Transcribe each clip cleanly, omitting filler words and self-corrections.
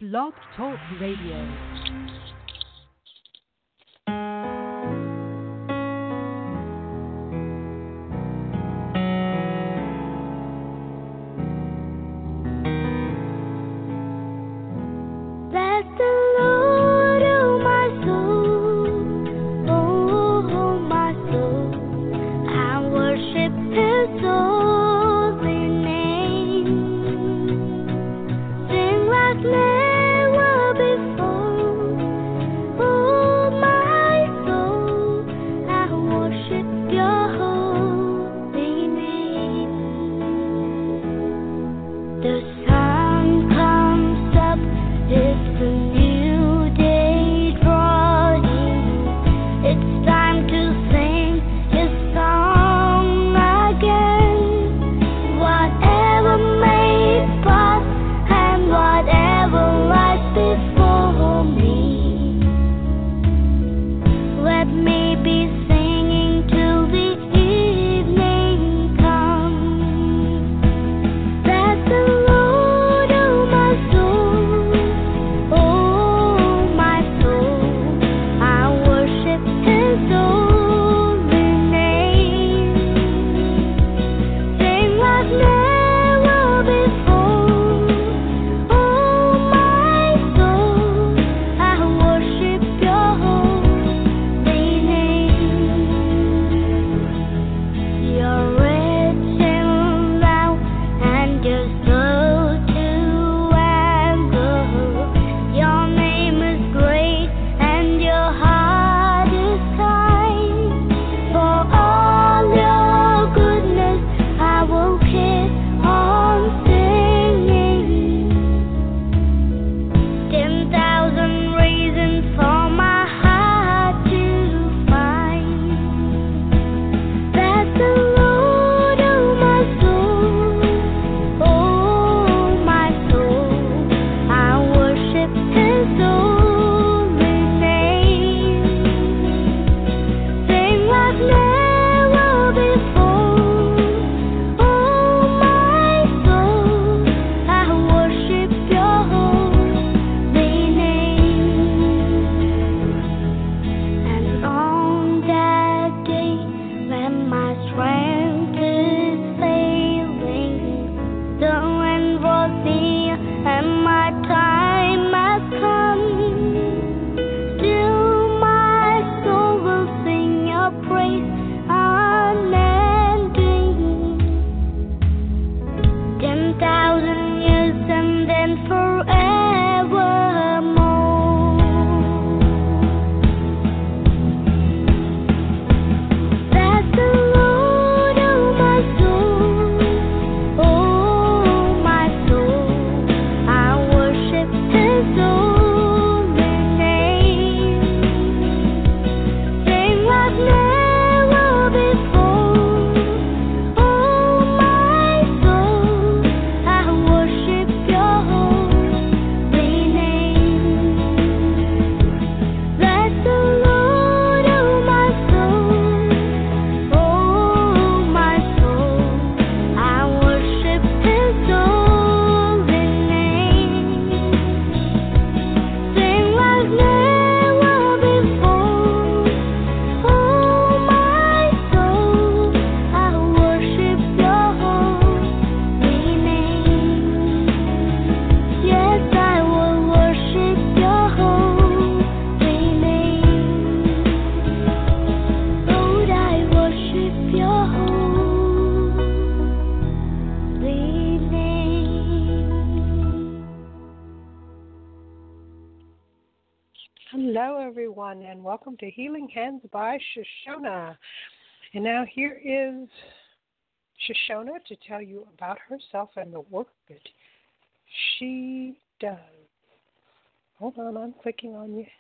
Blog Talk Radio. Hello, everyone, and welcome to Healing Hands by Shoshona. And now here is Shoshona to tell you about herself and the work that she does. Hold on, I'm clicking on you.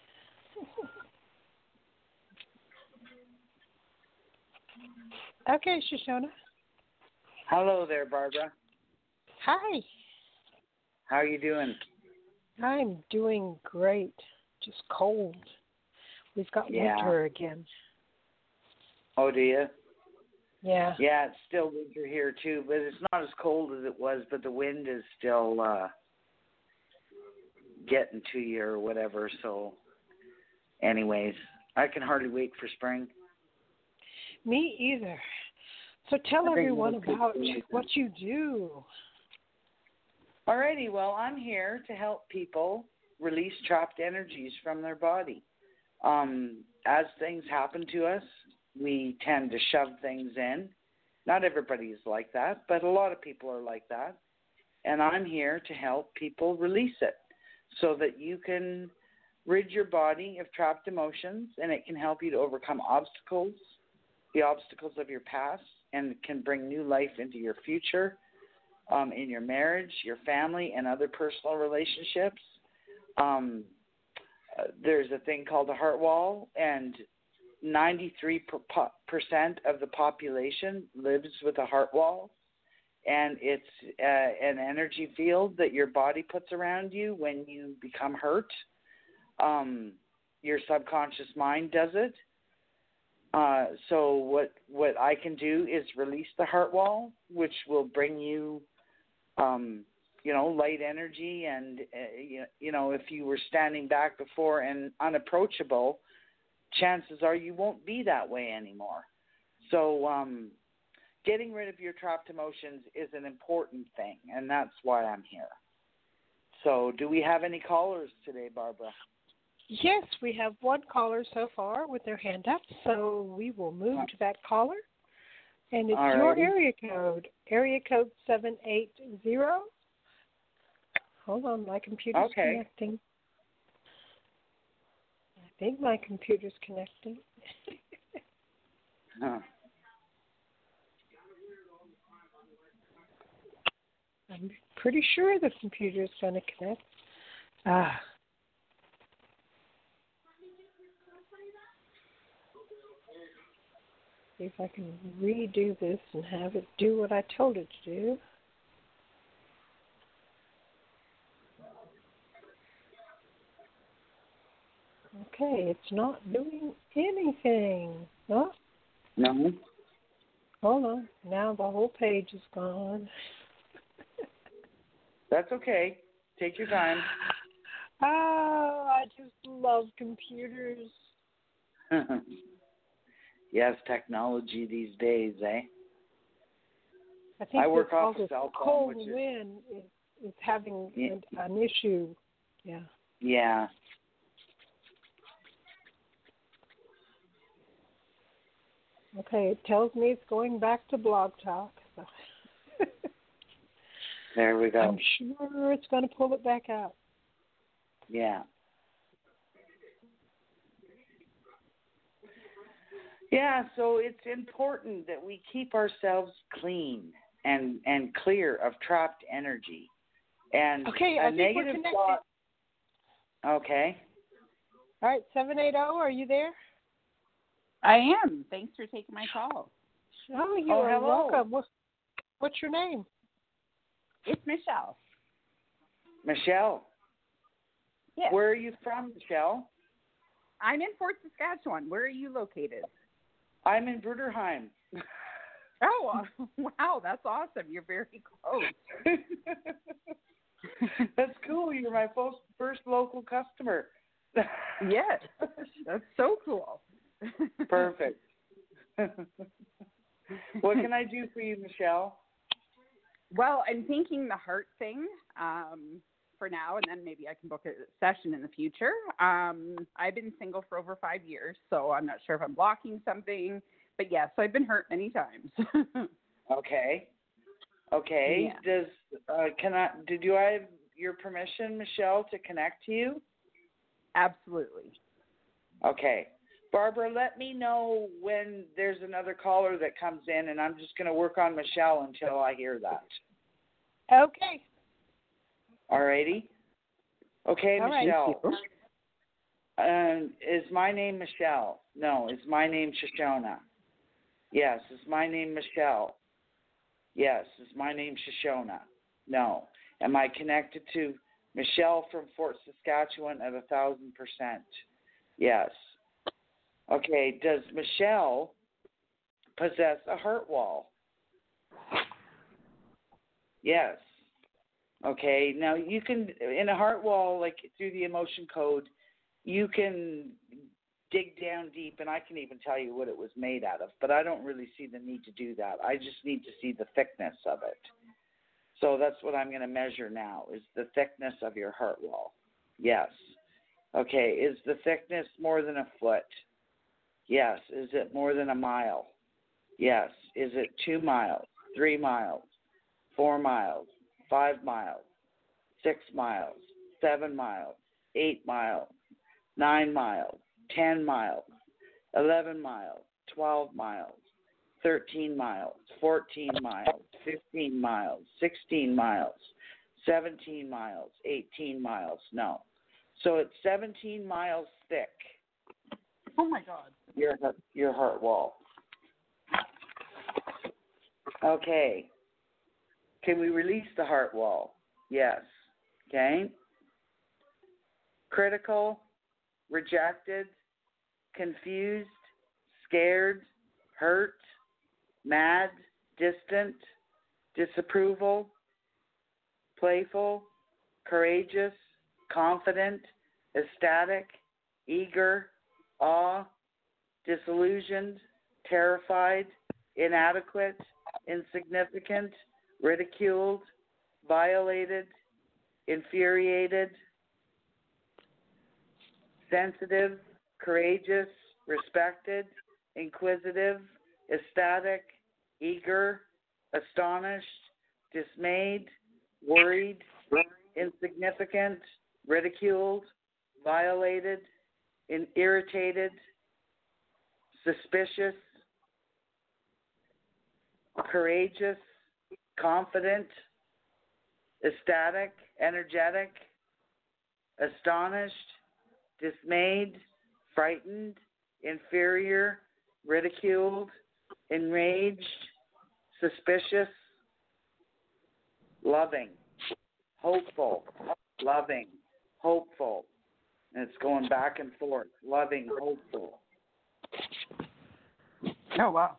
Okay, Shoshona. Hello there, Barbara. Hi. How are you doing? I'm doing great. Just cold. We've got winter again. Oh, do you? Yeah. Yeah, it's still winter here, too, but it's not as cold as it was, but the wind is still getting to you or whatever. So, anyways, I can hardly wait for spring. Me either. So tell I think everyone most people about do. what you do. Alrighty, well, I'm here to help people release trapped energies from their body. As things happen to us, we tend to shove things in. Not everybody is like that, but a lot of people are like that. And I'm here to help people release it so that you can rid your body of trapped emotions, and it can help you to overcome obstacles, the obstacles of your past, and it can bring new life into your future, in your marriage, your family, and other personal relationships. There's a thing called the heart wall, and 93% of the population lives with a heart wall, and it's an energy field that your body puts around you when you become hurt. Your subconscious mind does it. So what I can do is release the heart wall, which will bring you, light energy. And, if you were standing back before and unapproachable, chances are you won't be that way anymore. So getting rid of your trapped emotions is an important thing, and that's why I'm here. So do we have any callers today, Barbara? Yes, we have one caller so far with their hand up, so we will move to that caller. And it's your area code 780. Hold on, my computer's connecting. I think my computer's connecting. Huh. I'm pretty sure the computer's going to connect. See if I can redo this and have it do what I told it to do. Okay, it's not doing anything. Huh? No. Hold on. Now the whole page is gone. That's okay. Take your time. Oh, I just love computers. Yes, technology these days, eh? I think work off this cell phone, cold which is wind is having an issue. Yeah. Yeah. Okay, it tells me it's going back to Blog Talk. So. There we go. I'm sure it's going to pull it back out. Yeah. Yeah, so it's important that we keep ourselves clean and clear of trapped energy. And okay, I think we're connected. Okay. All right, 780, are you there? I am. Thanks for taking my call. Oh, you are hello. welcome. What's your name? It's Michelle. Michelle. Yes. Where are you from, Michelle? I'm in Fort Saskatchewan. Where are you located? I'm in Bruderheim. Oh, wow, that's awesome. You're very close. That's cool. You're my first local customer. Yes, that's so cool. Perfect. What can I do for you, Michelle? Well, I'm thinking the heart thing for now, and then maybe I can book a session in the future. I've been single for over 5 years, so I'm not sure if I'm blocking something. But yes, I've been hurt many times. Okay. Yeah. Did I have your permission, Michelle, to connect to you? Absolutely. Okay. Barbara, let me know when there's another caller that comes in, and I'm just going to work on Michelle until I hear that. Okay. All righty. Okay, All Michelle. Right. Is my name Michelle? No. Is my name Shoshona? Yes. Is my name Michelle? Yes. Is my name Shoshona? No. Am I connected to Michelle from Fort Saskatchewan at 1,000%? Yes. Okay. Does Michelle possess a heart wall? Yes. Okay, now you can, in a heart wall, like through the emotion code, you can dig down deep, and I can even tell you what it was made out of, but I don't really see the need to do that. I just need to see the thickness of it. So that's what I'm going to measure now, is the thickness of your heart wall. Yes. Okay, is the thickness more than a foot? Yes. Is it more than a mile? Yes. Is it 2 miles, 3 miles, 4 miles, 5 miles, 6 miles, 7 miles, 8 miles, 9 miles, 10 miles, 11 miles, 12 miles, 13 miles, 14 miles, 15 miles, 16 miles, 17 miles, 18 miles? No. So it's 17 miles thick. Oh my God. Your heart wall. Okay. Can we release the heart wall? Yes. Okay. Critical, rejected, confused, scared, hurt, mad, distant, disapproval, playful, courageous, confident, ecstatic, eager, awe, disillusioned, terrified, inadequate, insignificant, ridiculed, violated, infuriated, sensitive, courageous, respected, inquisitive, ecstatic, eager, astonished, dismayed, worried, insignificant, ridiculed, violated, irritated, suspicious, courageous, confident, ecstatic, energetic, astonished, dismayed, frightened, inferior, ridiculed, enraged, suspicious, loving, hopeful, loving, hopeful. And it's going back and forth. Loving, hopeful. Oh, wow.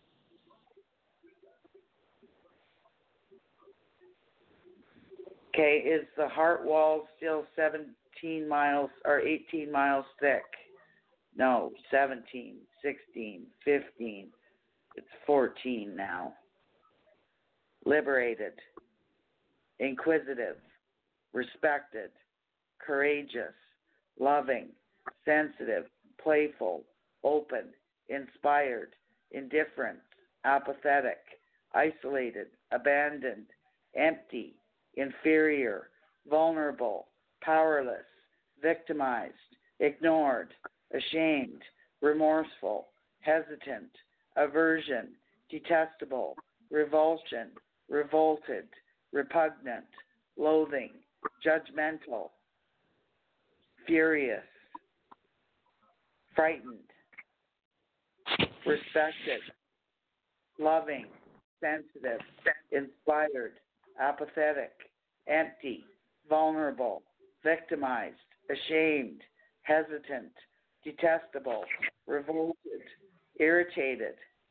Okay, is the heart wall still 17 miles or 18 miles thick? No, 17, 16, 15. It's 14 now. Liberated, inquisitive, respected, courageous, loving, sensitive, playful, open, inspired, indifferent, apathetic, isolated, abandoned, empty, inferior, vulnerable, powerless, victimized, ignored, ashamed, remorseful, hesitant, aversion, detestable, revulsion, revolted, repugnant, loathing, judgmental, furious, frightened, respected, loving, sensitive, inspired, apathetic, empty, vulnerable, victimized, ashamed, hesitant, detestable, revolted, irritated,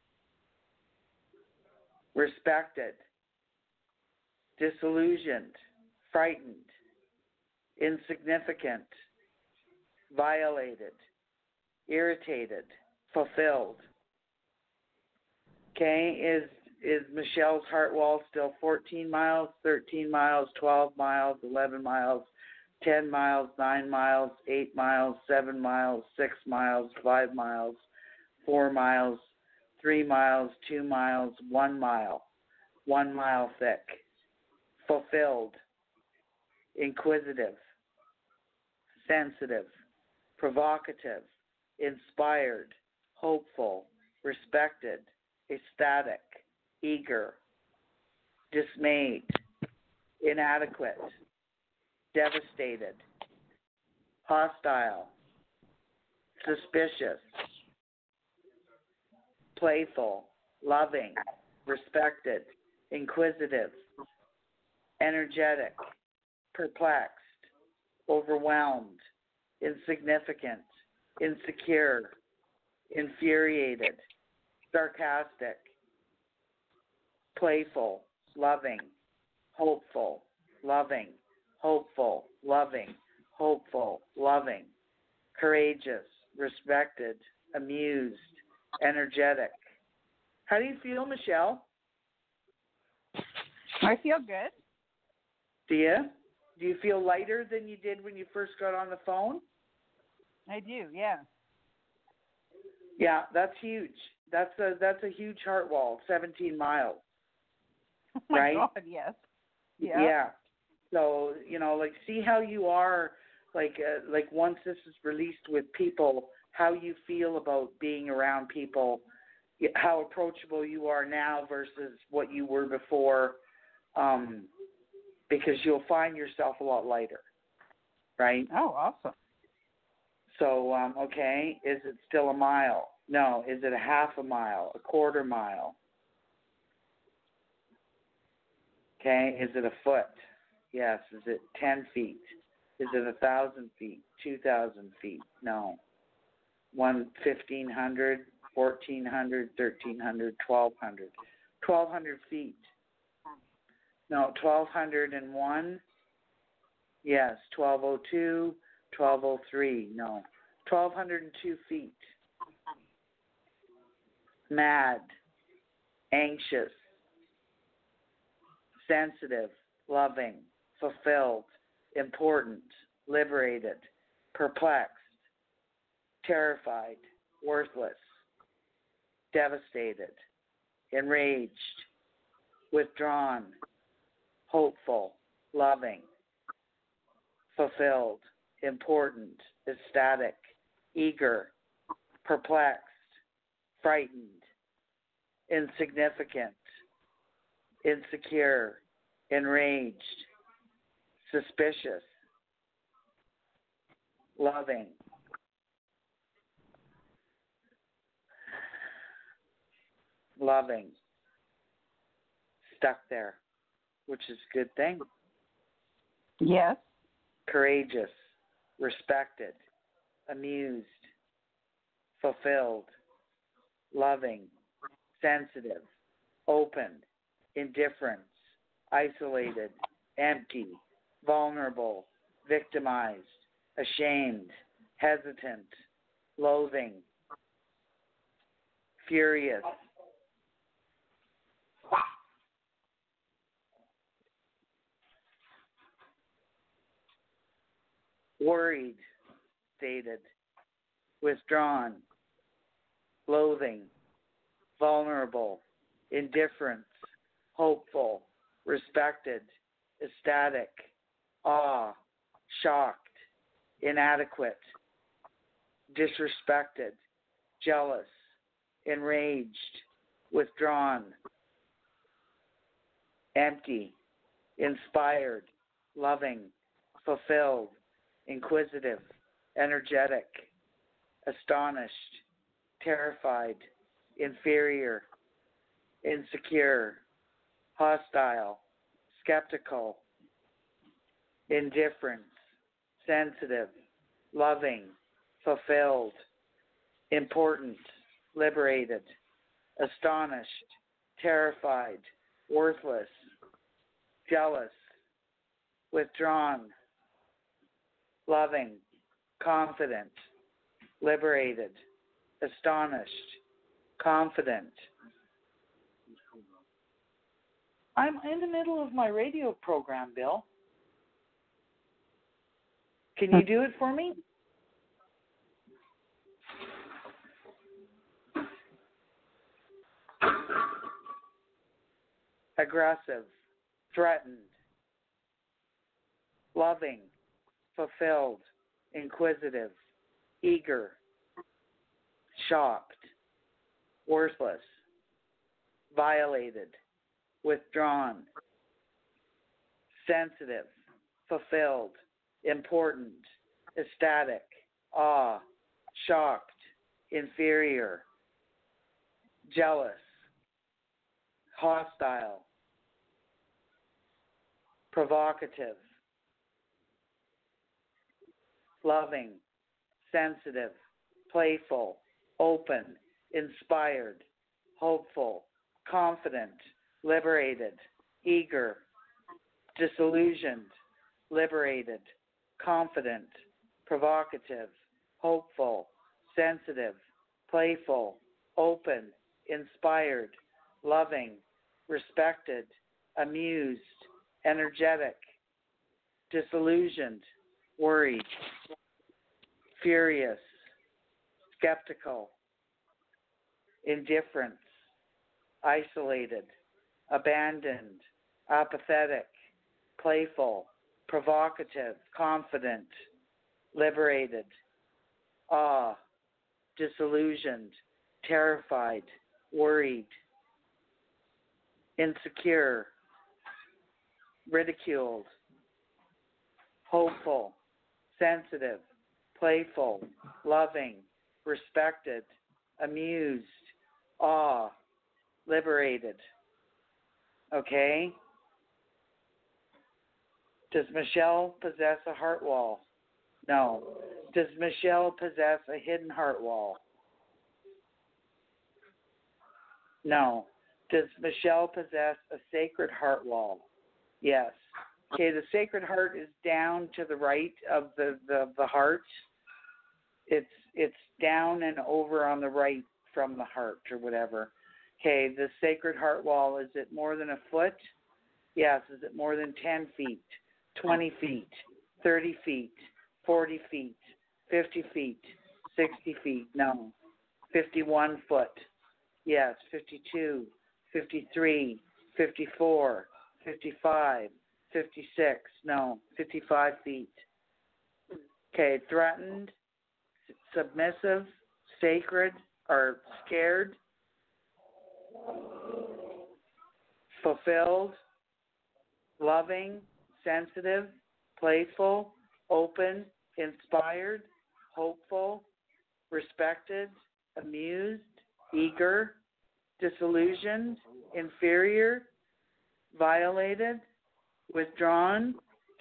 respected, disillusioned, frightened, insignificant, violated, irritated, fulfilled. Okay, is Michelle's heart wall still 14 miles, 13 miles, 12 miles, 11 miles, 10 miles, 9 miles, 8 miles, 7 miles, 6 miles, 5 miles, 4 miles, 3 miles, 2 miles, 1 mile, 1 mile thick, fulfilled, inquisitive, sensitive, provocative, inspired, hopeful, respected, ecstatic, eager, dismayed, inadequate, devastated, hostile, suspicious, playful, loving, respected, inquisitive, energetic, perplexed, overwhelmed, insignificant, insecure, infuriated, sarcastic, playful, loving, hopeful, loving, hopeful, loving, hopeful, loving, courageous, respected, amused, energetic. How do you feel, Michelle? I feel good. Do you? Do you feel lighter than you did when you first got on the phone? I do, yeah. Yeah, that's huge. That's a huge heart wall, 17 miles. Oh my right? God, yes. Yeah. Yeah. So, like, see how you are, like once this is released with people, how you feel about being around people, how approachable you are now versus what you were before, because you'll find yourself a lot lighter, right? Oh, awesome. So, okay, is it still a mile? No. Is it a half a mile, a quarter mile? Okay, is it a foot? Yes. Is it 10 feet? Is it 1,000 feet? 2,000 feet? No. 1,500, 1,400, 1,300, 1,200. 1,200 feet. No, 1,201. Yes, 1,202, 1,203. No, 1,202 feet. Mad, anxious, sensitive, loving, fulfilled, important, liberated, perplexed, terrified, worthless, devastated, enraged, withdrawn, hopeful, loving, fulfilled, important, ecstatic, eager, perplexed, frightened, insignificant, insecure, enraged, suspicious, loving, stuck there, which is a good thing. Yes. Courageous, respected, amused, fulfilled, loving, sensitive, open, indifference, isolated, empty, vulnerable, victimized, ashamed, hesitant, loathing, furious, worried, stated, withdrawn, loathing, vulnerable, indifference, hopeful, respected, ecstatic, awe, shocked, inadequate, disrespected, jealous, enraged, withdrawn, empty, inspired, loving, fulfilled, inquisitive, energetic, astonished, terrified, inferior, insecure, hostile, skeptical, indifferent, sensitive, loving, fulfilled, important, liberated, astonished, terrified, worthless, jealous, withdrawn, loving, confident, liberated, astonished, confident. I'm in the middle of my radio program, Bill. Can you do it for me? Aggressive, threatened, loving, fulfilled, inquisitive, eager, shocked, worthless, violated, withdrawn, sensitive, fulfilled, important, ecstatic, awe, shocked, inferior, jealous, hostile, provocative, loving, sensitive, playful, open, inspired, hopeful, confident, liberated, eager, disillusioned, liberated, confident, provocative, hopeful, sensitive, playful, open, inspired, loving, respected, amused, energetic, disillusioned, worried, furious, skeptical, indifference, isolated, abandoned, apathetic, playful, provocative, confident, liberated, awe, disillusioned, terrified, worried, insecure, ridiculed, hopeful, sensitive, playful, loving, respected, amused, awe, liberated. Okay? Does Michelle possess a heart wall? No. Does Michelle possess a hidden heart wall? No. Does Michelle possess a sacred heart wall? Yes. Okay, the sacred heart is down to the right of the heart. It's down and over on the right from the heart or whatever. Okay, the sacred heart wall, is it more than a foot? Yes. Is it more than 10 feet, 20 feet, 30 feet, 40 feet, 50 feet, 60 feet? No. 51 foot? Yes. 52, 53, 54, 55, 56? No. 55 feet. Okay, threatened, submissive, sacred, or scared, fulfilled, loving, sensitive, playful, open, inspired, hopeful, respected, amused, eager, disillusioned, inferior, violated, withdrawn,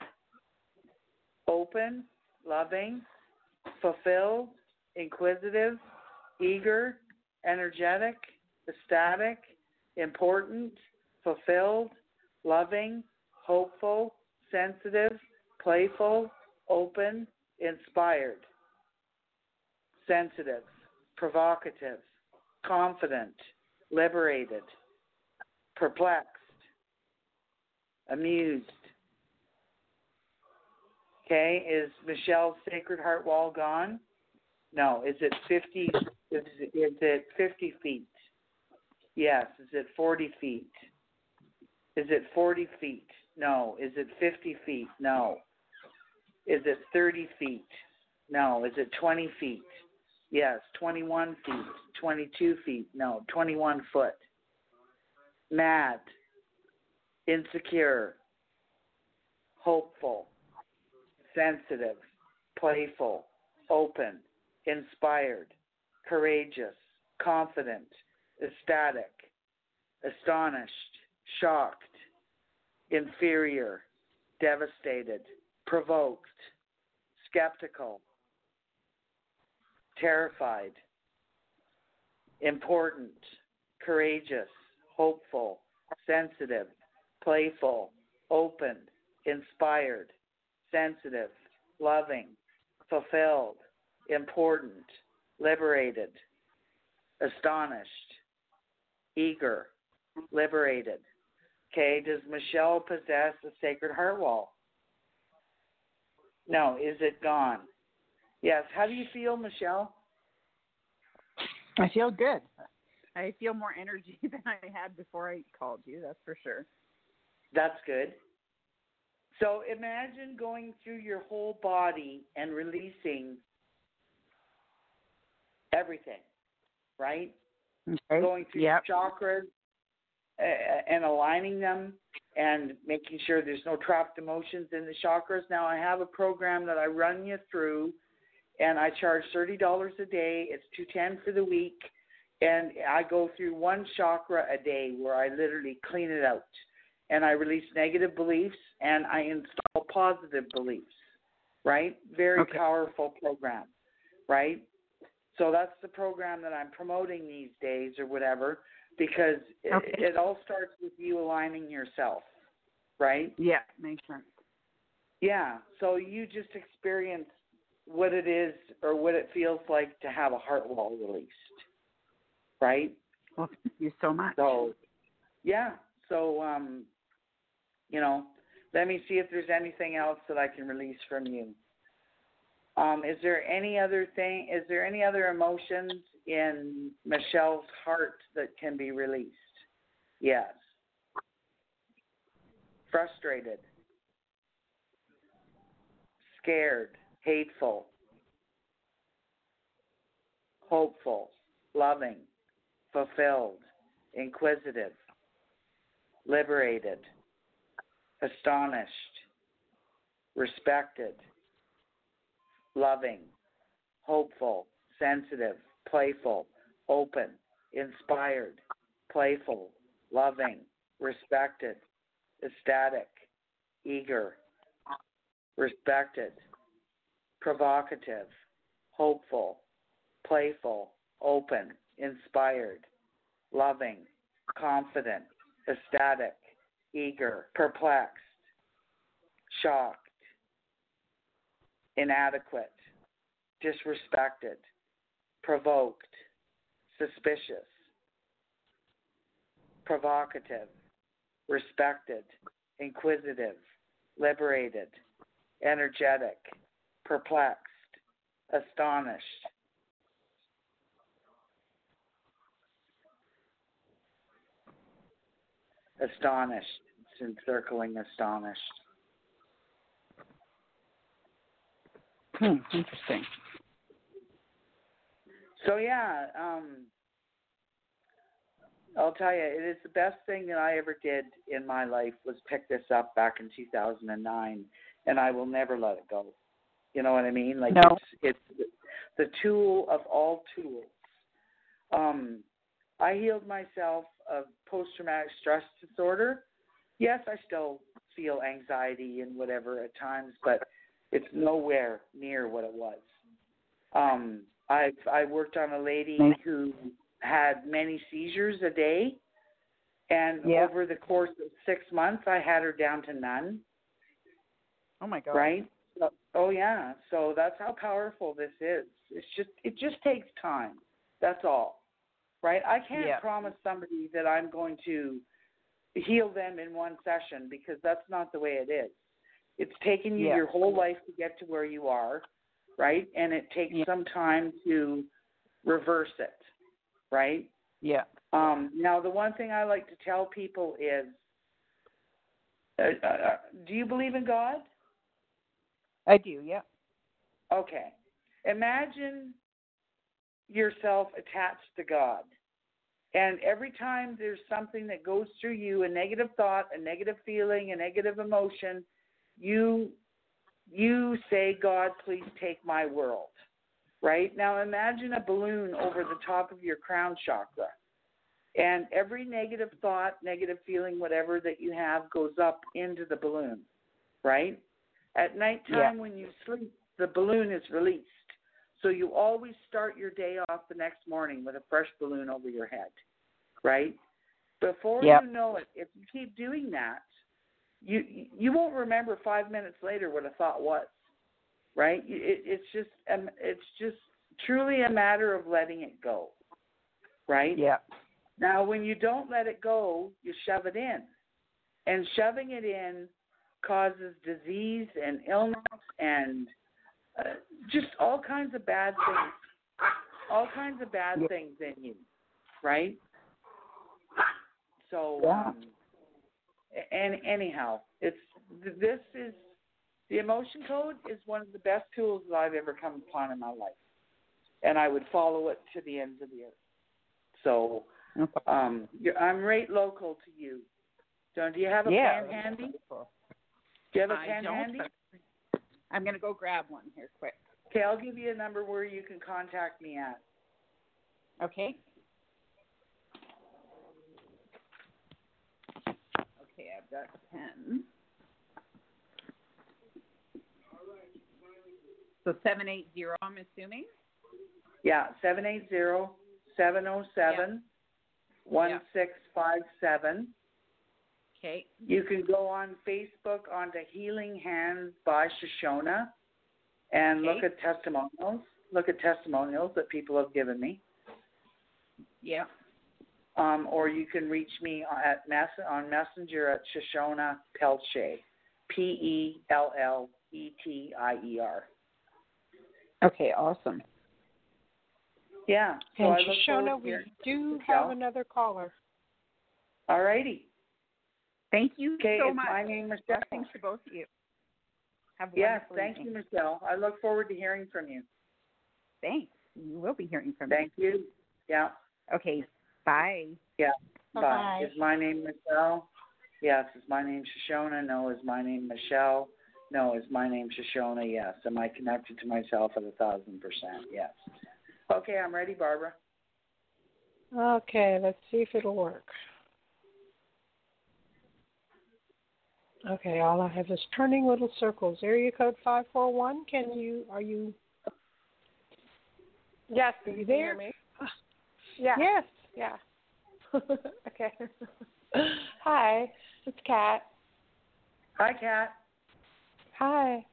open, loving, fulfilled, inquisitive, eager, energetic, ecstatic, important, fulfilled, loving, hopeful, sensitive, playful, open, inspired, sensitive, provocative, confident, liberated, perplexed, amused. Okay, is Michelle's sacred heart wall gone? No. Is it 50? Is it 50 feet? Yes. Is it 40 feet? Is it 40 feet? No. Is it 50 feet? No. Is it 30 feet? No. Is it 20 feet? Yes. 21 feet. 22 feet? No. 21 foot. Mad, insecure, hopeful, sensitive, playful, open, inspired, courageous, confident, ecstatic, astonished, shocked, inferior, devastated, provoked, skeptical, terrified, important, courageous, hopeful, sensitive, playful, open, inspired, sensitive, loving, fulfilled, important, liberated, astonished, eager, liberated. Okay, does Michelle possess a sacred heart wall? No. Is it gone? Yes. How do you feel, Michelle? I feel good. I feel more energy than I had before I called you, that's for sure. That's good. So imagine going through your whole body and releasing everything, right? Okay. Going through your chakras and aligning them and making sure there's no trapped emotions in the chakras. Now, I have a program that I run you through, and I charge $30 a day. It's $210 for the week, and I go through one chakra a day where I literally clean it out, and I release negative beliefs, and I install positive beliefs, right? Very powerful program, right? So that's the program that I'm promoting these days or whatever, because it all starts with you aligning yourself, right? Yeah, makes sense. Yeah, so you just experience what it is or what it feels like to have a heart wall released, right? Well, thank you so much. So, yeah, so, let me see if there's anything else that I can release from you. Is there any other emotions in Michelle's heart that can be released? Yes. Frustrated, scared, hateful, hopeful, loving, fulfilled, inquisitive, liberated, astonished, respected, loving, hopeful, sensitive, playful, open, inspired, playful, loving, respected, ecstatic, eager, respected, provocative, hopeful, playful, open, inspired, loving, confident, ecstatic, eager, perplexed, shocked, inadequate, disrespected, provoked, suspicious, provocative, respected, inquisitive, liberated, energetic, perplexed, astonished. Astonished. It's encircling astonished. Interesting. So yeah, I'll tell you, it is the best thing that I ever did in my life was pick this up back in 2009, and I will never let it go. You know what I mean? Like no. It's the tool of all tools. I healed myself of post-traumatic stress disorder. Yes, I still feel anxiety and whatever at times, but it's nowhere near what it was. I worked on a lady who had many seizures a day, and over the course of 6 months, I had her down to none. Oh my God! Right? Oh yeah. So that's how powerful this is. It just takes time. That's all. Right? I can't promise somebody that I'm going to heal them in one session because that's not the way it is. It's taken you your whole life to get to where you are, right? And it takes some time to reverse it, right? Yeah. Now, the one thing I like to tell people is, do you believe in God? I do, yeah. Okay. Imagine yourself attached to God. And every time there's something that goes through you, a negative thought, a negative feeling, a negative emotion, you say, God, please take my world. Right? Now imagine a balloon over the top of your crown chakra. And every negative thought, negative feeling, whatever that you have goes up into the balloon. Right? At nighttime when you sleep, the balloon is released. So you always start your day off the next morning with a fresh balloon over your head, right? Before you know it, if you keep doing that, you won't remember 5 minutes later what a thought was, right? It's just truly a matter of letting it go, right? Yeah. Now, when you don't let it go, you shove it in, and shoving it in causes disease and illness and just all kinds of bad things in you, right? So, and anyhow, the emotion code is one of the best tools that I've ever come upon in my life, and I would follow it to the ends of the earth. So, I'm right local to you. So, do you have a pen handy? Wonderful. Do you have a pen handy? I'm going to go grab one here quick. Okay, I'll give you a number where you can contact me at. Okay. Okay, I've got 10. So 780, I'm assuming? Yeah, 780-707-1657. Okay. You can go on Facebook onto Healing Hands by Shoshona and look at testimonials. Look at testimonials that people have given me. Yeah. Or you can reach me on Messenger at Shoshona Peltier, Pelletier. Okay, awesome. Yeah. So And I look Shoshona, forward to we hearing do from have you. another caller. All righty. Thank you Okay, so it's much. my name, Michelle. Blessings to both of you. Have a Yes, wonderful thank evening. you, Michelle. I look forward to hearing from you. Thanks. You will be hearing from Thank you. Yeah. me. Okay. Bye. Yeah. Bye-bye. Bye. Is my name Michelle? Yes. Is my name Shoshona? No. Is my name Michelle? No. Is my name Shoshona? Yes. Am I connected to myself at 1,000%? Yes. Okay, I'm ready, Barbara. Okay, let's see if it'll work. Okay, all I have is turning little circles. Area code 541. Are you? Yes, Are you can there? hear me? Yeah. Yes. Yeah. Okay. Hi, it's Kat. Hi, Kat. Hi.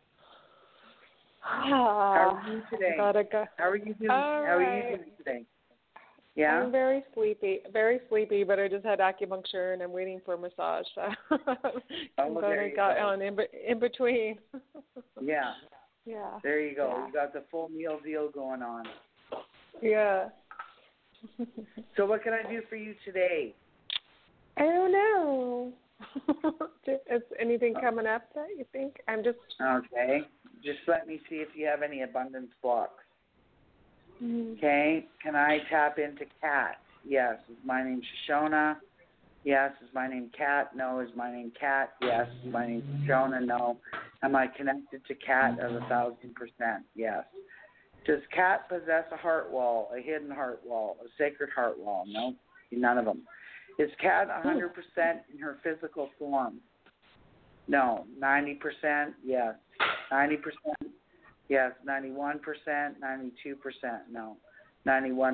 How are you today? Gotta go. How are you doing? All How are right. you doing today? Yeah. I'm very sleepy, but I just had acupuncture and I'm waiting for a massage. So I'm there gonna you got go. on in between. Yeah. Yeah. There you go. Yeah. You got the full meal deal going on. Yeah. So what can I do for you today? I don't know. Is anything coming up that you think? I'm just. Okay. Just let me see if you have any abundance blocks. Mm. Okay. Can I tap into Kat? Yes. Is my name Shoshona? Yes. Is my name Kat? No. Is my name Kat? Yes. Is my name Shoshona? No. Am I connected to Kat at 1,000%? Yes. Does Kat possess a heart wall, a hidden heart wall, a sacred heart wall? No. None of them. Is Kat 100% in her physical form? No. 90%? Yes. 90%? Yes. 91%? 92%? No. 91%.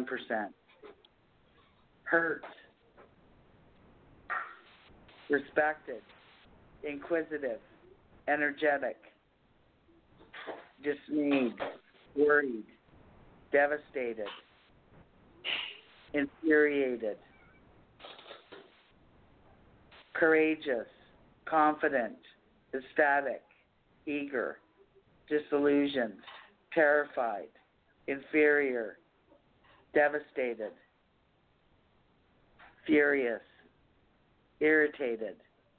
Hurt. Respected. Inquisitive. Energetic. Dismayed. Worried. Devastated. Infuriated. Courageous, confident, ecstatic, eager, disillusioned, terrified, inferior, devastated, furious, irritated,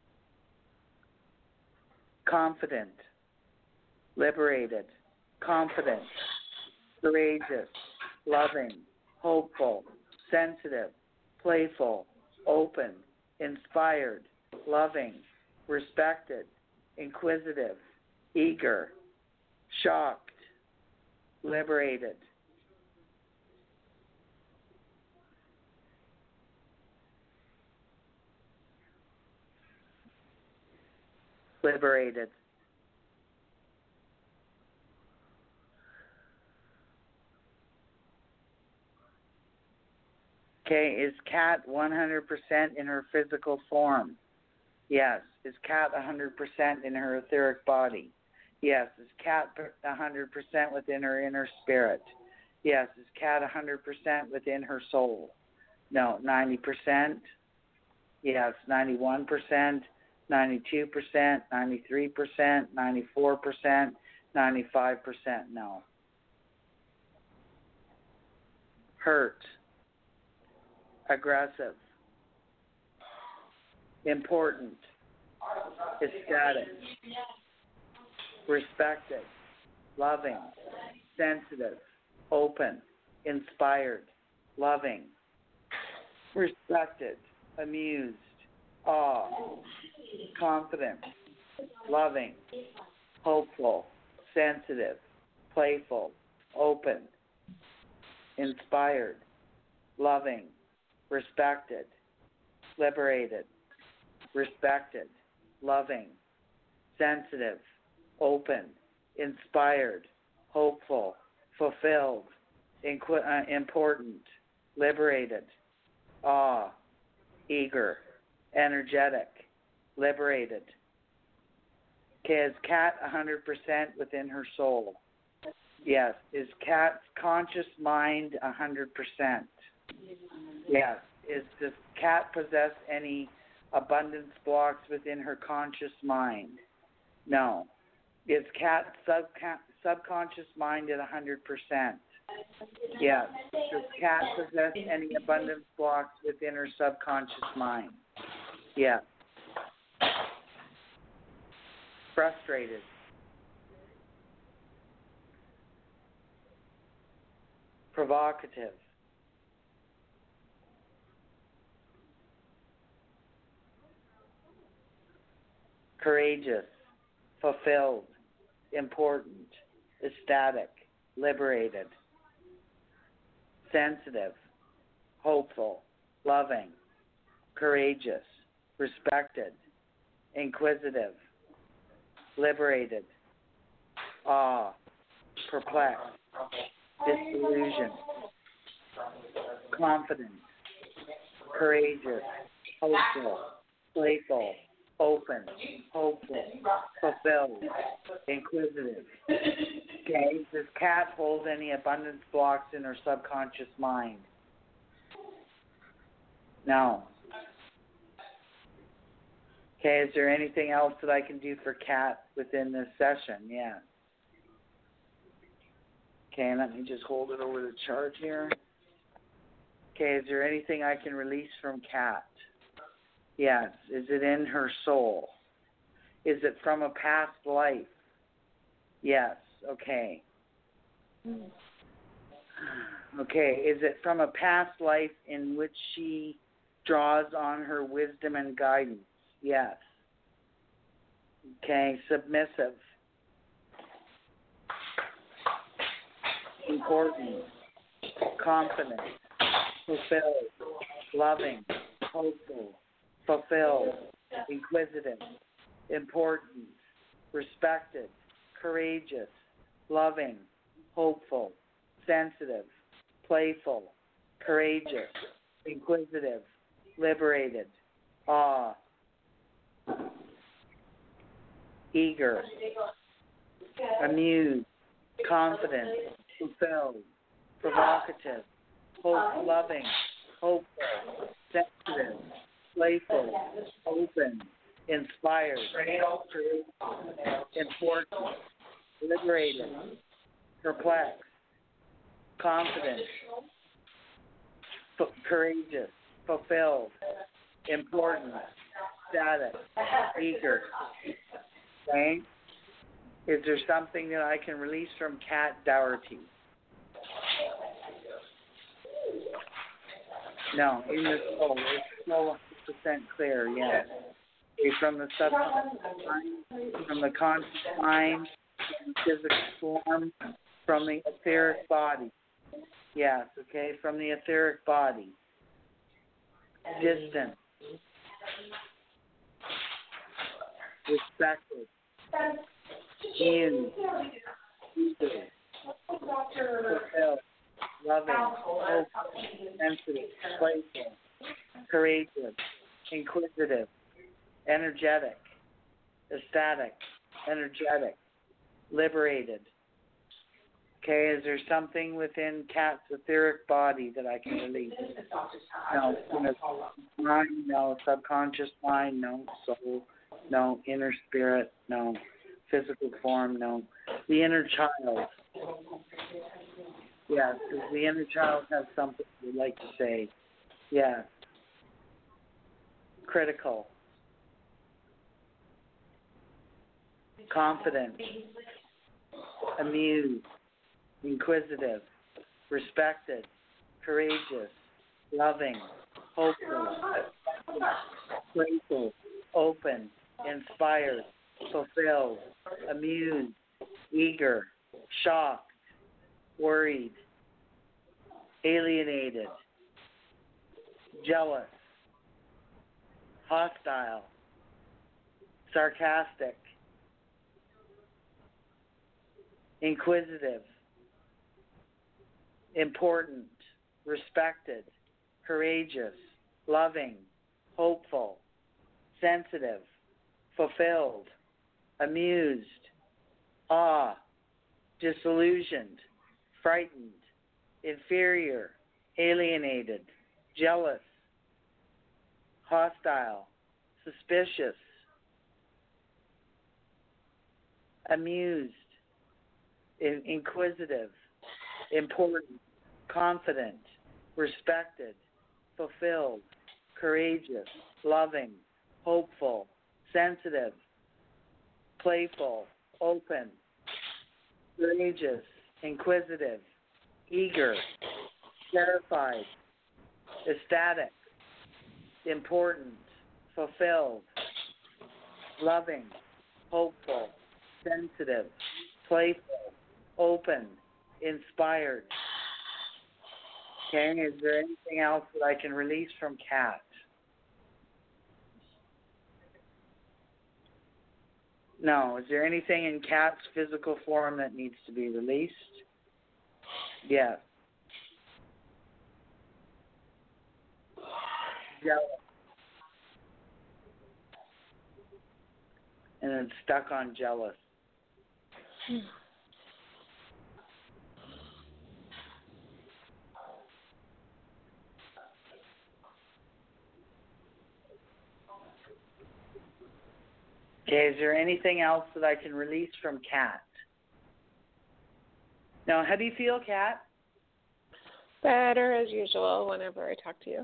confident, liberated, confident, courageous, loving, hopeful, sensitive, playful, open, inspired, loving, respected, inquisitive, eager, shocked, liberated. Liberated. Okay, is Kat 100% in her physical form? Yes. Is Kat 100% in her etheric body? Yes. Is Kat 100% within her inner spirit? Yes. Is Kat 100% within her soul? No. 90%? Yes. 91%? 92%? 93%? 94%? 95%? No. Hurt. Aggressive, important, ecstatic, respected, loving, sensitive, open, inspired, loving, respected, amused, awe, confident, loving, hopeful, sensitive, playful, open, inspired, loving, respected, liberated, respected, loving, sensitive, open, inspired, hopeful, fulfilled, important, liberated, awe, eager, energetic, liberated. Okay, is Kat 100% within her soul? Yes. Is Kat's conscious mind 100%? Yes. Does Kat possess any abundance blocks within her conscious mind? No. Is Kat's subconscious mind at 100%? Yes. Does Kat possess any abundance blocks within her subconscious mind? Yes. Frustrated. Provocative. Courageous. Fulfilled. Important. Ecstatic. Liberated. Sensitive. Hopeful. Loving. Courageous. Respected. Inquisitive. Liberated. Awe. Perplexed. Disillusioned. Confident. Courageous. Hopeful. Playful. Open. Hopeful. Fulfilled. Inquisitive. Okay. Does Kat hold any abundance blocks in her subconscious mind? No. Okay, is there anything else that I can do for Kat within this session? Yeah. Okay, let me just hold it over the chart here. Okay, is there anything I can release from Kat? Yes. Is it in her soul? Is it from a past life? Yes. Okay. Okay, is it from a past life in which she draws on her wisdom and guidance? Yes. Okay, submissive. Important. Confident. Fulfilled. Loving. Hopeful. Fulfilled. Inquisitive. Important. Respected. Courageous. Loving. Hopeful. Sensitive. Playful. Courageous. Inquisitive. Liberated. Awe. Eager. Amused. Confident. Fulfilled. Provocative. Loving. Hopeful. Sensitive. Playful. Open. Inspired. Important. Liberated. Perplexed. Confident. Courageous. Fulfilled. Important. Static. Eager. Okay? Is there something that I can release from Kat Doherty? No, in the soul. It's still 100% clear, yes. Okay, from the subconscious mind, from the conscious mind, from the physical form, from the etheric body. Yes, okay, from the etheric body. Distant. Respected. Used. Fulfilled. Loving. Hopeful. Sensitive. Playful. Courageous. Inquisitive. Energetic. Ecstatic. Energetic. Liberated. Okay, is there something within Kat's etheric body that I can release? No. Mind, no. Subconscious mind, no. Soul, no. Inner spirit, no. Physical form, no. The inner child. Yes, does the inner child have something you'd like to say? Yes. Critical. Confident. Amused. Inquisitive. Respected. Courageous. Loving. Hopeful. Playful. Open. Inspired. Fulfilled. Amused. Eager. Shocked. Worried. Alienated. Jealous. Hostile. Sarcastic. Inquisitive. Important. Respected. Courageous. Loving. Hopeful. Sensitive. fulfilled, amused, awe, disillusioned, frightened, inferior, alienated, jealous, hostile, suspicious, amused, inquisitive, important, confident, respected, fulfilled, courageous, loving, hopeful, sensitive, playful, open, courageous, inquisitive, eager, terrified, ecstatic, important, fulfilled, loving, hopeful, sensitive, playful, open, inspired. Okay, is there anything else that I can release from Kat? No. Is there anything in Kat's physical form that needs to be released? Yes. Jealous. And it's stuck on jealous. Okay, is there anything else that I can release from Kat? Now, how do you feel, Kat? Better as usual whenever I talk to you.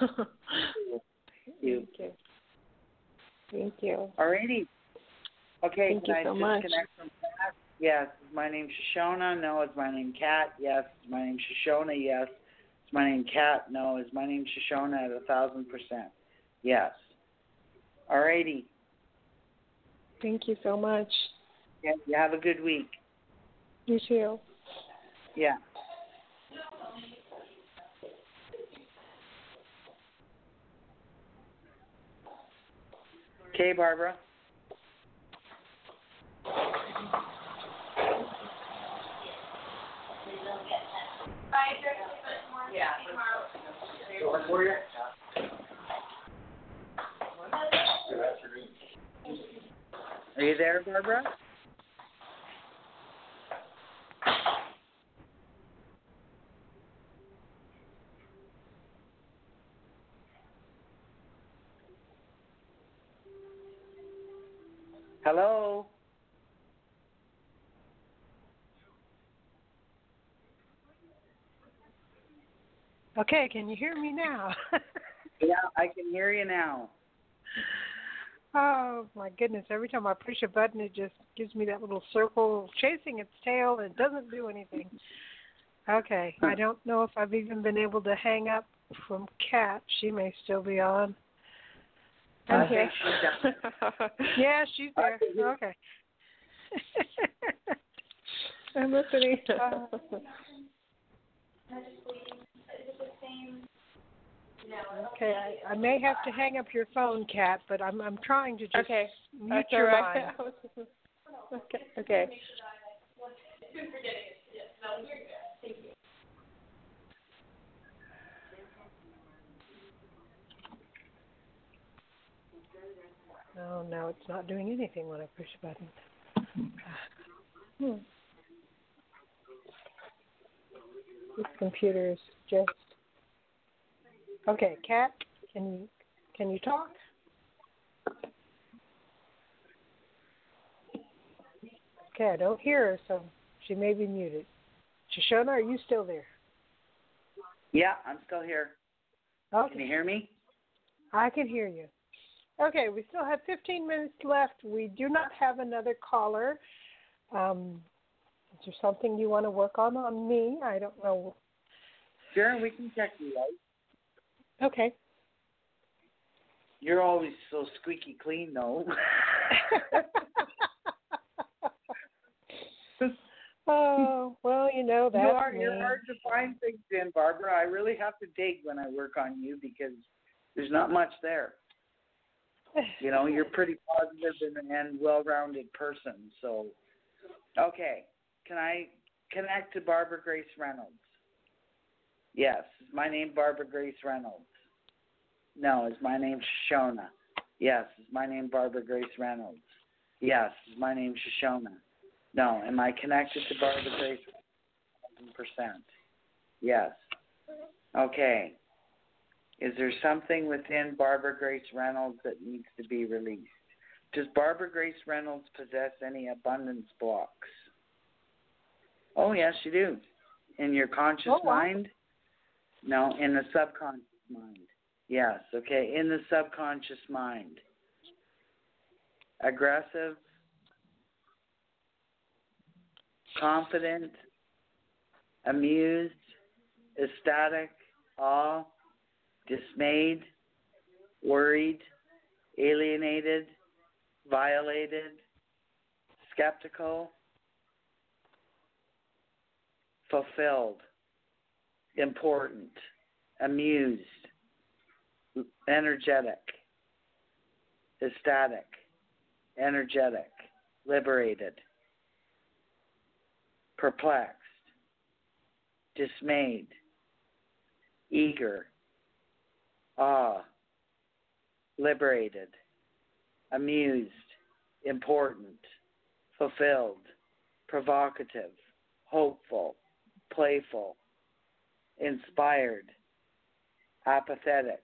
Thank you. Thank you. Thank you. Alrighty. Okay, Thank you can I so much. disconnect from Kat? Yes, is my name Shoshona? No, is my name Kat? Yes, is my name Shoshona? Yes. Is my name Kat? No, is my name Shoshona at 1,000%? Yes. Alrighty. Thank you so much. Yeah, you have a good week. You too. Yeah. Okay, Barbara. Are you there, Barbara? Hello? Okay, can you hear me now? Yeah, I can hear you now. Oh, my goodness. Every time I push a button, it just gives me that little circle chasing its tail, and it doesn't do anything. Okay, I don't know if I've even been able to hang up from Kat. She may still be on. I'm I here. think she's done. Yeah, she's there. Okay. I'm listening. Okay, I may have to hang up your phone, Kat, but I'm trying to just Okay. mute That's your all right. line. Okay. Okay. No, it's not doing anything when I push a button. This computer is just okay. Kat, can you talk? Okay, I don't hear her, so she may be muted. Shoshona, are you still there? Yeah, I'm still here. Okay. Can you hear me? I can hear you. Okay, we still have 15 minutes left. We do not have another caller. Is there something you want to work on me? I don't know. Sure, we can check you out. Okay. You're always so squeaky clean, though. Oh, well, that's You're hard to find things in, Barbara. I really have to dig when I work on you because there's not much there. You're pretty positive and well-rounded person. So, okay. Can I connect to Barbara Grace Reynolds? Yes. Is my name Barbara Grace Reynolds? No. Is my name Shoshona? Yes. Is my name Barbara Grace Reynolds? Yes. Is my name Shoshona? No. Am I connected to Barbara Grace? 100%. Yes. Okay. Is there something within Barbara Grace Reynolds that needs to be released? Does Barbara Grace Reynolds possess any abundance blocks? Oh, yes, you do. In your conscious mind? No, in the subconscious mind. Yes, okay, in the subconscious mind. Aggressive, confident, amused, ecstatic, awe, dismayed, worried, alienated, violated, skeptical, fulfilled, important, amused, energetic, ecstatic, energetic, liberated, perplexed, dismayed, eager, awe, liberated, amused, important, fulfilled, provocative, hopeful, playful, inspired, apathetic.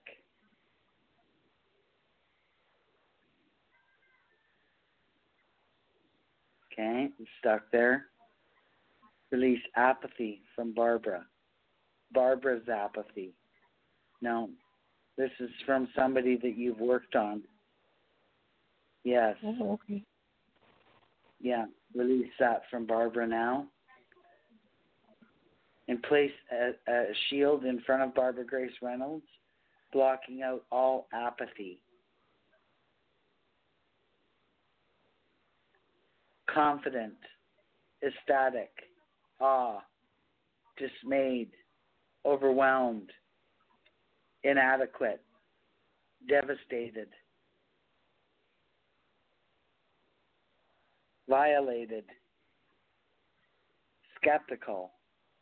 Okay, I'm stuck there. Release apathy from Barbara. Barbara's apathy. No, this is from somebody that you've worked on. Yes. Oh, okay. Yeah, release that from Barbara now. And place a shield in front of Barbara Grace Reynolds, blocking out all apathy. Confident, ecstatic, awe, dismayed, overwhelmed, inadequate, devastated, violated, skeptical,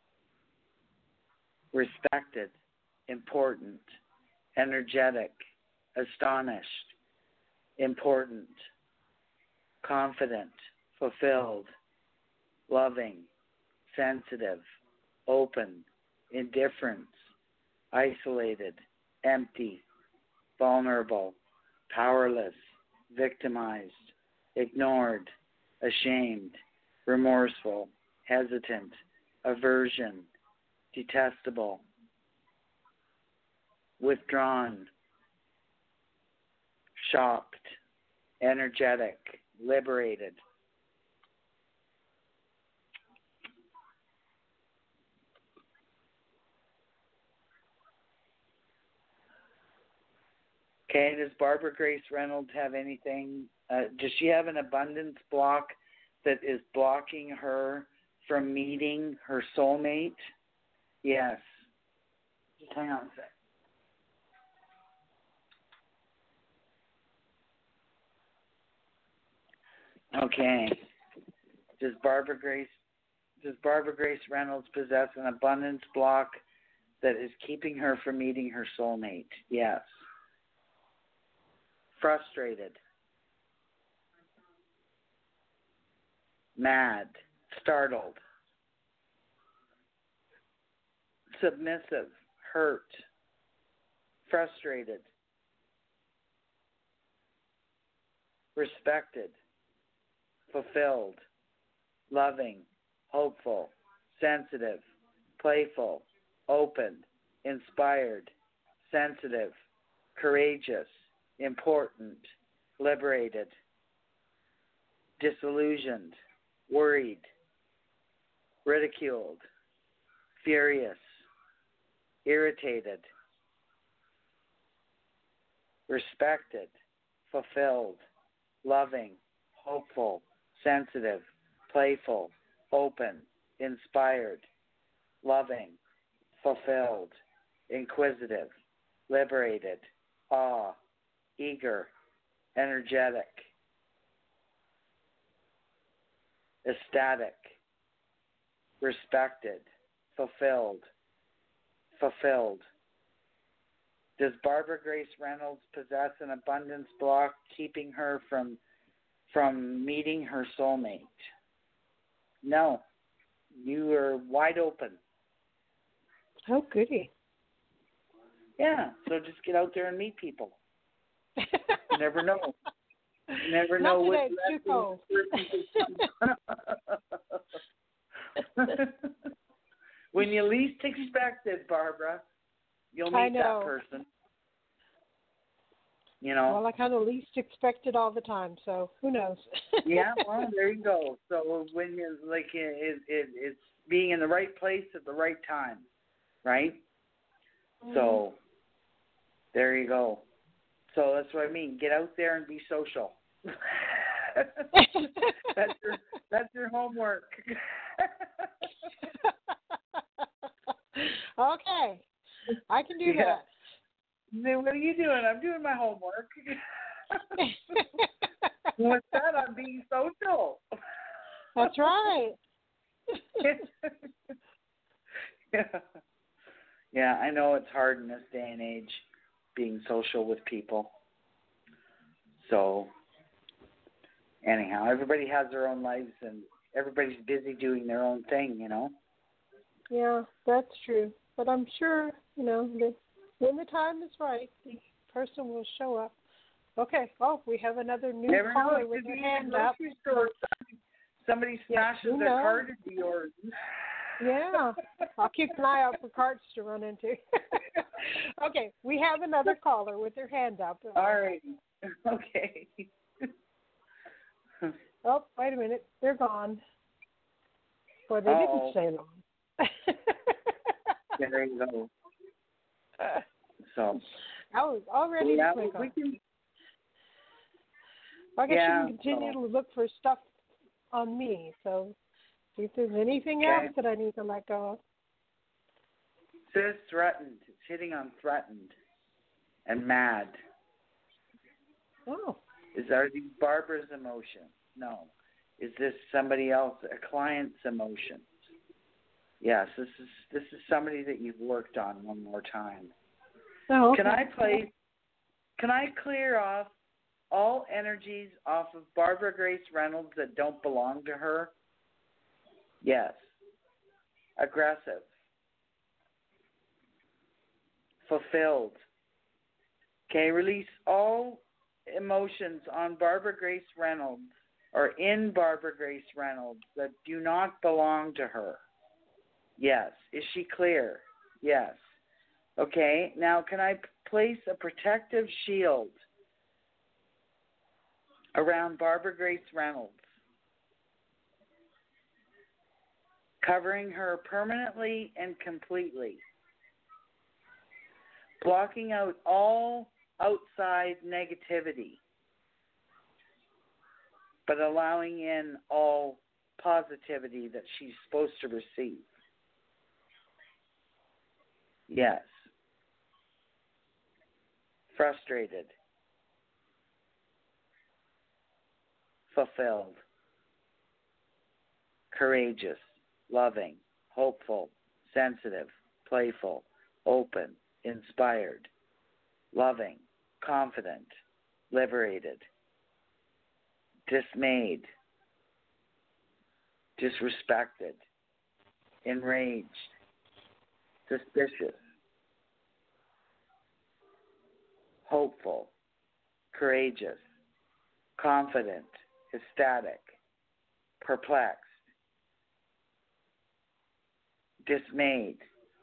respected, important, energetic, astonished, important, confident, fulfilled, loving, sensitive, open, indifference, isolated, empty, vulnerable, powerless, victimized, ignored, ashamed, remorseful, hesitant, aversion, detestable, withdrawn, shocked, energetic, liberated. Okay, does Barbara Grace Reynolds have anything? Does she have an abundance block that is blocking her from meeting her soulmate? Yes. Just hang on a sec. Okay. Does Barbara Grace Reynolds possess an abundance block that is keeping her from meeting her soulmate? Yes. Frustrated, mad, startled, submissive, hurt, frustrated, respected, fulfilled, loving, hopeful, sensitive, playful, open, inspired, sensitive, courageous, important, liberated, disillusioned, worried, ridiculed, furious, irritated, respected, fulfilled, loving, hopeful, sensitive, playful, open, inspired, loving, fulfilled, inquisitive, liberated, awe, eager, energetic, ecstatic, respected, fulfilled, Does Barbara Grace Reynolds possess an abundance block keeping her from meeting her soulmate? No. You are wide open. Oh, goody. Yeah, so just get out there and meet people. You never know. You never know Not what today, too cold. When you least expect it, Barbara, you'll meet that person. You know. Well, I kind of least expect it all the time, so who knows? Yeah, well, there you go. So when you're like, it's being in the right place at the right time, right? Mm-hmm. So there you go. So that's what I mean. Get out there and be social. that's your homework. Okay, I can do that. Then what are you doing? I'm doing my homework. What's that? I'm being social. That's right. Yeah, I know it's hard in this day and age being social with people. So, anyhow, everybody has their own lives and everybody's busy doing their own thing, you know? Yeah, that's true. But I'm sure, you know, when the time is right, the person will show up. Okay. Oh, we have another new caller with their hand up. Somebody smashes their card into yours. Yeah. I'll keep an eye out for cards to run into. Okay. We have another caller with their hand up. All right. Okay. Oh, wait a minute. They're gone. Boy, they didn't stay long. There you go. So. I was already to click on. I guess you can continue to look for stuff on me. So, see if there's anything else that I need to let go of. It says threatened. It's hitting on threatened and mad. Oh. Are these Barbara's emotions? No. Is this somebody else, a client's emotions? Yes, this is somebody that you've worked on one more time. Oh, okay. Can I clear off all energies off of Barbara Grace Reynolds that don't belong to her? Yes. Aggressive. Fulfilled. Okay, release all emotions on Barbara Grace Reynolds or in Barbara Grace Reynolds that do not belong to her. Yes. Is she clear? Yes. Okay, now can I place a protective shield around Barbara Grace Reynolds, covering her permanently and completely, blocking out all outside negativity, but allowing in all positivity that she's supposed to receive? Yes. Frustrated. Fulfilled. Courageous. Loving. Hopeful. Sensitive. Playful. Open. Inspired. Loving. Confident. Liberated. Dismayed. Disrespected. Enraged. Suspicious. Hopeful. Courageous. Confident. Ecstatic. Perplexed. Dismayed.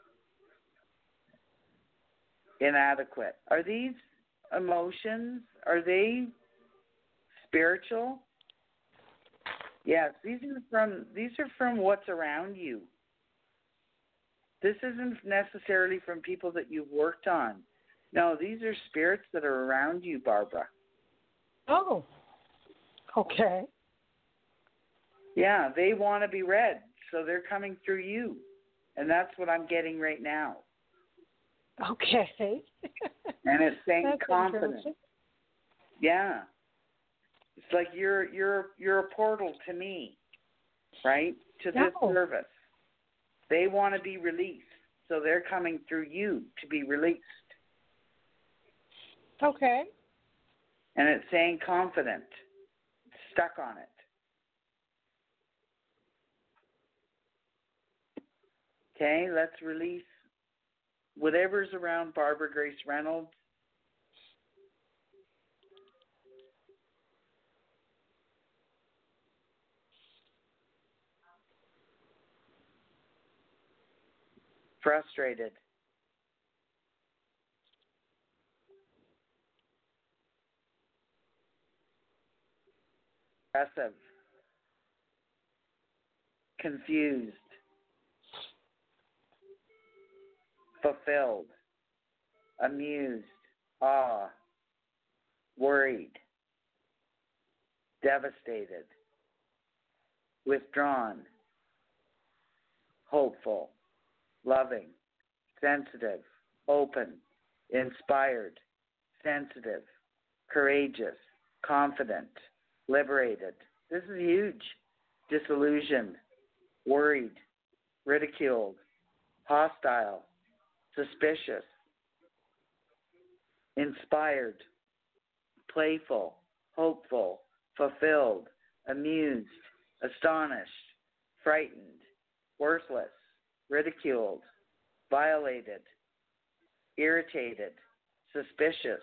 Inadequate. Are these emotions, are they spiritual? Yes, these are from what's around you. This isn't necessarily from people that you've worked on. No, these are spirits that are around you, Barbara. Oh. Okay. Yeah, they want to be read, so they're coming through you. And that's what I'm getting right now. Okay. And it's saying that's confidence. Yeah. It's like you're a portal to me, right? To this service. They want to be released, so they're coming through you to be released. Okay. And it's saying confident. It's stuck on it. Okay, let's release whatever's around Barbara Grace Reynolds. Frustrated. Aggressive. Confused. Fulfilled. Amused. Awe. Worried. Devastated. Withdrawn. Hopeful. Loving. Sensitive. Open. Inspired. Sensitive. Courageous. Confident. Liberated. This is huge. Disillusioned. Worried. Ridiculed. Hostile. Suspicious. Inspired. Playful. Hopeful. Fulfilled. Amused. Astonished. Frightened. Worthless. Ridiculed. Violated. Irritated. Suspicious.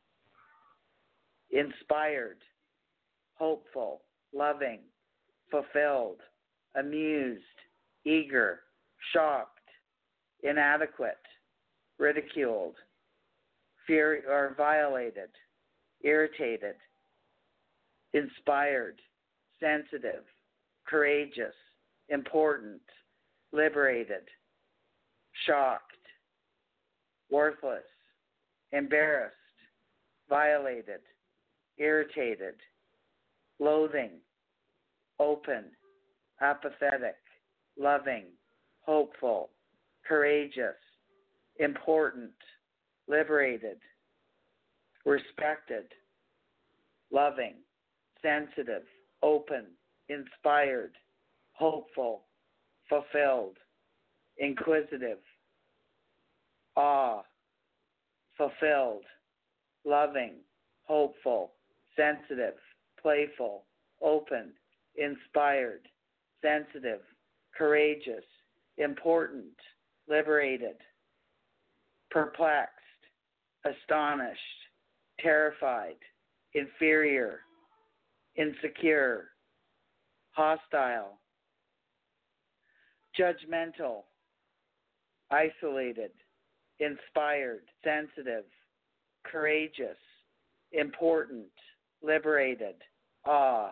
Inspired. Hopeful. Loving. Fulfilled. Amused. Eager. Shocked. Inadequate. Ridiculed. Fear or violated. Irritated. Inspired. Sensitive. Courageous. Important. Liberated. Shocked. Worthless. Embarrassed. Violated. Irritated. Loathing. Open. Apathetic. Loving. Hopeful. Courageous. Important. Liberated. Respected. Loving. Sensitive. Open. Inspired. Hopeful. Fulfilled. Inquisitive. Awe. Fulfilled. Loving. Hopeful. Sensitive. Playful. Open. Inspired. Sensitive. Courageous. Important. Liberated. Perplexed. Astonished. Terrified. Inferior. Insecure. Hostile. Judgmental. Isolated. Inspired. Sensitive. Courageous. Important. Liberated. Awe.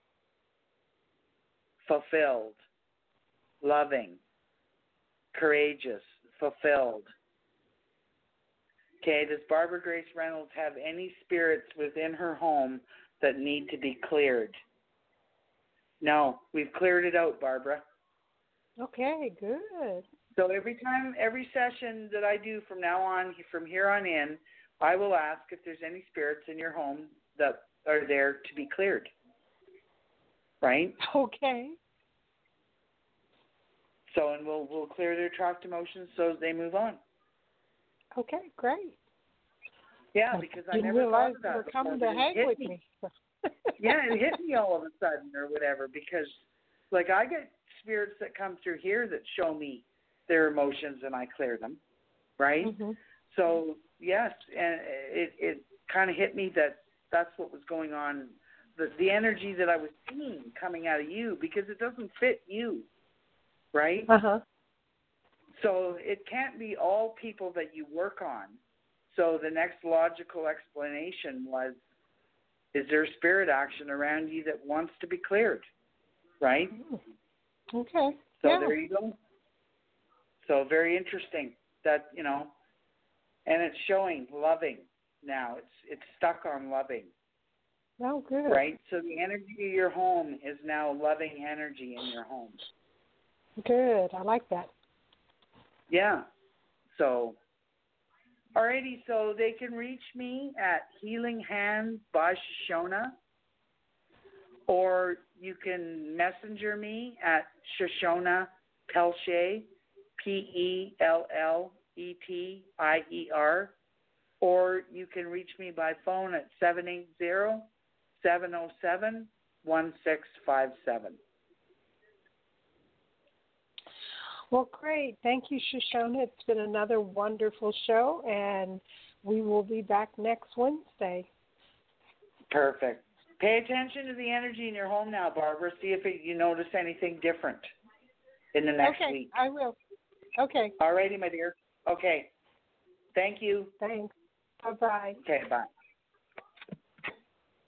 Fulfilled. Loving. Courageous. Fulfilled. Okay, does Barbara Grace Reynolds have any spirits within her home that need to be cleared? No, we've cleared it out, Barbara. Okay, good. So every session that I do from now on, from here on in, I will ask if there's any spirits in your home that are there to be cleared. Right? Okay. So, and we'll clear their trapped emotions so they move on. Okay, great. Yeah, because I didn't never realize thought you about were coming it. to hang with me. Yeah, it hit me all of a sudden or whatever because, like, I get spirits that come through here that show me their emotions and I clear them, right? Mm-hmm. So, yes, and it kind of hit me that that's what was going on, the energy that I was seeing coming out of you because it doesn't fit you, right? Uh-huh. So it can't be all people that you work on. So the next logical explanation was, is there spirit action around you that wants to be cleared, right? Okay. So yeah. there you go. So very interesting that, you know, and it's showing loving now. It's stuck on loving. Oh, good. Right? So the energy of your home is now loving energy in your home. Good. I like that. Yeah. So, alrighty, so they can reach me at Healing Hands by Shoshona, or you can messenger me at Shoshona Peltier, Pellettier, or you can reach me by phone at 780-707-1657. Well, great. Thank you, Shoshona. It's been another wonderful show, and we will be back next Wednesday. Perfect. Pay attention to the energy in your home now, Barbara. See if you notice anything different in the next week. Okay, I will. Okay. All righty, my dear. Okay. Thank you. Thanks. Bye-bye. Okay, bye.